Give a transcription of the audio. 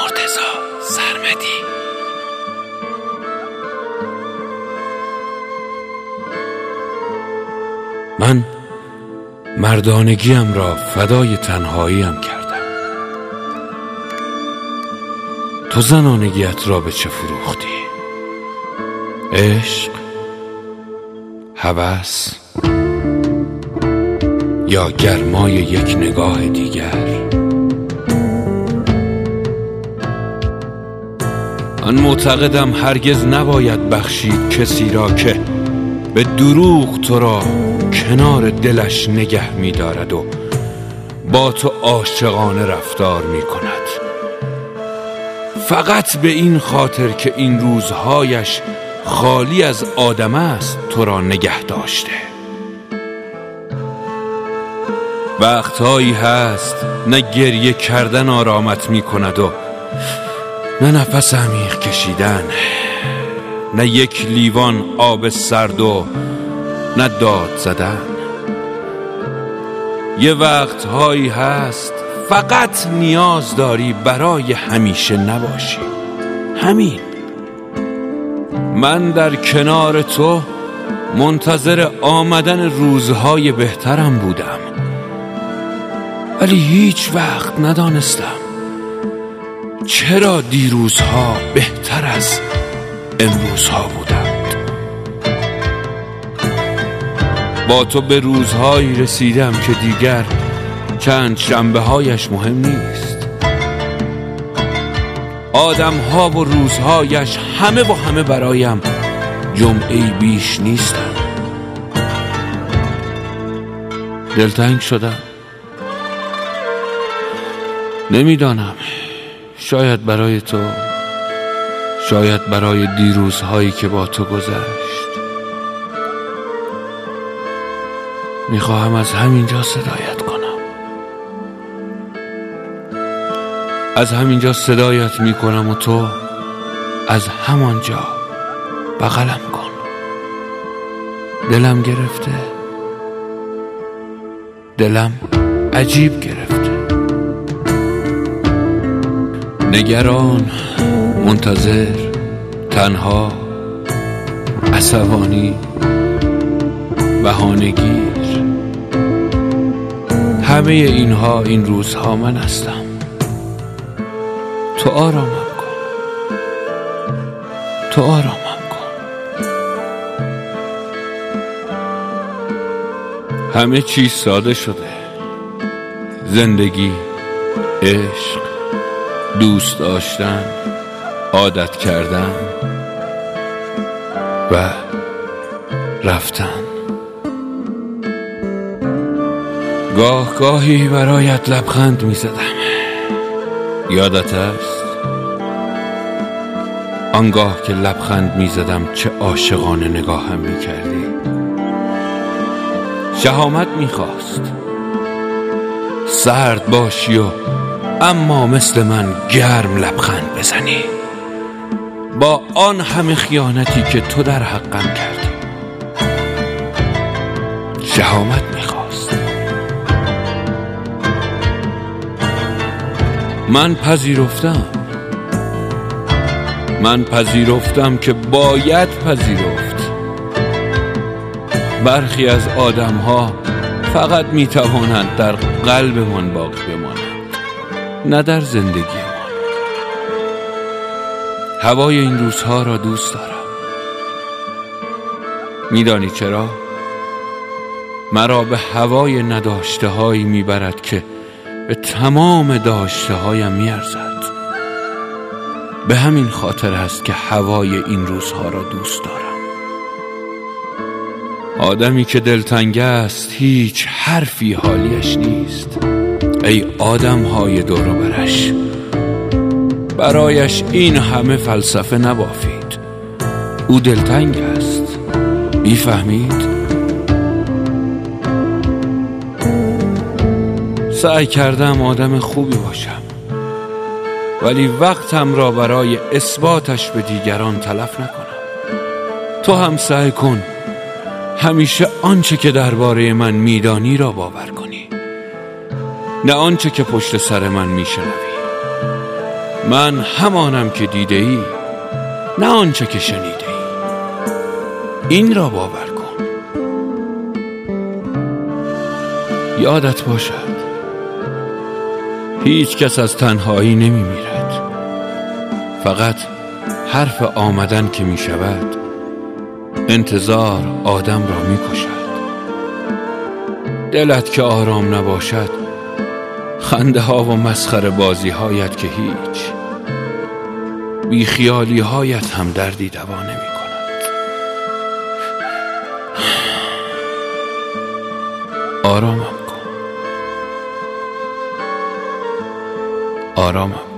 مرتضی سرمدی. من مردانگیم را فدای تنهاییم کردم. تو زنانگیت را به چه فروختی؟ عشق، هوس یا گرمای یک نگاه دیگر؟ من معتقدم هرگز نباید بخشید کسی را که به دروغ تو را کنار دلش نگه می دارد و با تو عاشقانه رفتار می کند، فقط به این خاطر که این روزهایش خالی از آدم است تو را نگه داشته. وقتهایی هست نه گریه کردن آرامت می کند و نه نفس عمیق کشیدن، نه یک لیوان آب سرد و نه داد زدن. یه وقتهایی هست فقط نیاز داری برای همیشه نباشی. همین. من در کنار تو منتظر آمدن روزهای بهترم بودم، ولی هیچ وقت ندانستم چرا دیروزها بهتر از امروزها بودند. با تو به روزهایی رسیدم که دیگر چند شنبه هایش مهم نیست. آدمها و روزهایش همه و همه برایم جمعه‌ای بیش نیستم. دلتنگ شدم. نمیدانم، شاید برای تو، شاید برای دیروزهایی که با تو گذشت. میخواهم از همینجا صدایت کنم. از همینجا صدایت میکنم و تو از همانجا بغلم کن. دلم گرفته، دلم عجیب گرفته. نگران، منتظر، تنها، عصبانی، بهانه‌گیر، همه اینها این روزها من هستم. تو آرامم کن، تو آرامم کن. همه چیز ساده شده. زندگی، عشق، دوست داشتن، عادت کردن و رفتن. گاهی برایت لبخند می زدم. یادت است؟ آنگاه که لبخند می زدم چه عاشقانه نگاهم می کردی. شهامت می خواست سرد باشی و اما مثل من گرم لبخند بزنی، با آن همه خیانتی که تو در حقم کردی. شهامت میخواست. من پذیرفتم که باید پذیرفت. برخی از آدمها فقط میتوانند در قلبمان باقی بمانند، نه در زندگی ما. هوای این روزها را دوست دارم. میدانی چرا؟ مرا به هوای نداشته هایی میبرد که به تمام داشته هایم میارزد. به همین خاطر است که هوای این روزها را دوست دارم. آدمی که دلتنگ است هیچ حرفی حالیش نیست. ای آدم های دور و برش، برایش این همه فلسفه نبافید. او دلتنگ است. میفهمید؟ سعی کردم آدم خوبی باشم، ولی وقتم را برای اثباتش به دیگران تلف نکنم. تو هم سعی کن همیشه آنچه که درباره من میدانی را باور کنی، نه آنچه که پشت سر من میشنوی، من همانم که دیده ای، نه آنچه که شنیده ای. این را باور کن. یادت باشد هیچ کس از تنهایی نمی میرد. فقط حرف آمدن که می شود انتظار آدم را می کشد. دلت که آرام نباشد خنده ها و مسخره بازی هایت که هیچ، بی خیالی هایت هم دردی دوا نمی کند. آرامم کن، آرامم.